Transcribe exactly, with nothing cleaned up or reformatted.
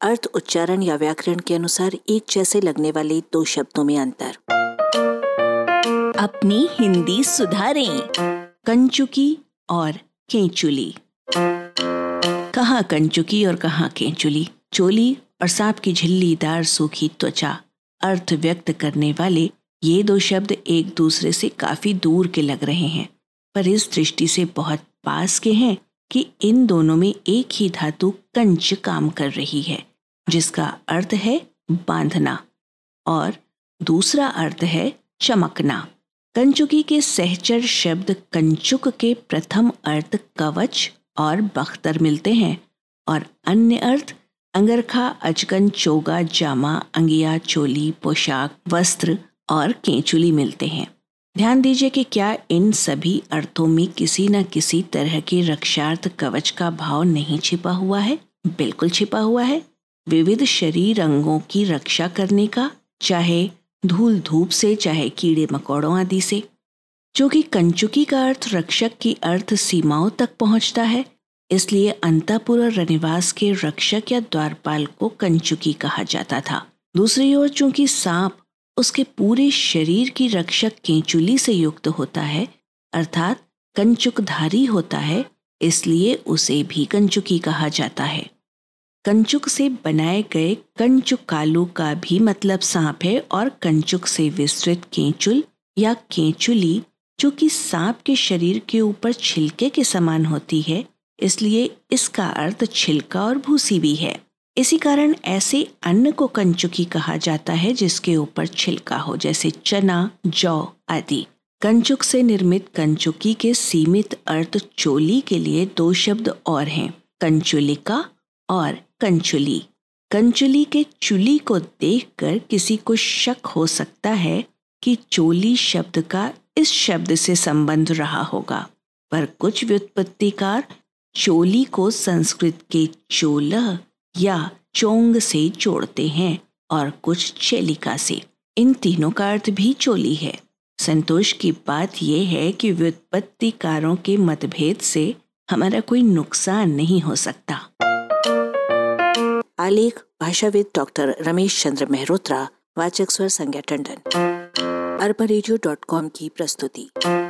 अर्थ, उच्चारण या व्याकरण के अनुसार एक जैसे लगने वाले दो शब्दों में अंतर। अपनी हिंदी सुधारें। कंचुकी और केंचुली। कहाँ कंचुकी और कहाँ केंचुली। चोली और सांप की झिल्लीदार सूखी त्वचा अर्थ व्यक्त करने वाले ये दो शब्द एक दूसरे से काफी दूर के लग रहे हैं, पर इस दृष्टि से बहुत पास के हैं कि इन दोनों में एक ही धातु कंच काम कर रही है, जिसका अर्थ है बांधना और दूसरा अर्थ है चमकना। कंचुकी के सहचर शब्द कंचुक के प्रथम अर्थ कवच और बख्तर मिलते हैं और अन्य अर्थ अंगरखा, अचकन, चोगा, जामा, अंगिया, चोली, पोशाक, वस्त्र और केंचुली मिलते हैं। ध्यान दीजिए कि क्या इन सभी अर्थों में किसी न किसी तरह के रक्षार्थ कवच का भाव नहीं छिपा हुआ है? बिल्कुल छिपा हुआ है। विविध शरीर अंगों की रक्षा करने का, चाहे धूल धूप से, चाहे कीड़े मकोड़ों आदि से। क्योंकि कंचुकी का अर्थ रक्षक की अर्थ सीमाओं तक पहुंचता है, इसलिए अंतःपुर और रनिवास के रक्षक या द्वारपाल को कंचुकी कहा जाता था। दूसरी ओर चूंकि सांप उसके पूरे शरीर की रक्षक केंचुली से युक्त होता है, अर्थात कंचुकधारी होता है, इसलिए उसे भी कंचुकी कहा जाता है। कंचुक से बनाए गए कंचुकालू का भी मतलब सांप है और कंचुक से विस्तृत केंचुल या केंचुली जो कि सांप के शरीर के ऊपर छिलके के समान होती है, इसलिए इसका अर्थ छिलका और भूसी भी है। इसी कारण ऐसे अन्न को कंचुकी कहा जाता है जिसके ऊपर छिलका हो, जैसे चना, जौ आदि। कंचुक से निर्मित कंचुकी के सीमित अर्थ चोली के लिए दो शब्द और हैं, कंचुलिका और कंचुली। कंचुली के चुली को देखकर किसी को शक हो सकता है कि चोली शब्द का इस शब्द से संबंध रहा होगा, पर कुछ व्युत्पत्तिकार चोली को संस्कृत के चोलह या चोंग से जोड़ते हैं और कुछ चेलिका से। इन तीनों का अर्थ भी चोली है। संतोष की बात यह है कि व्युत्पत्तिकारों के मतभेद से हमारा कोई नुकसान नहीं हो सकता। आलेख भाषाविद डॉक्टर रमेश चंद्र मेहरोत्रा, वाचक स्वर संज्ञा टंडन। अरबा रेडियो डॉट कॉम की प्रस्तुति।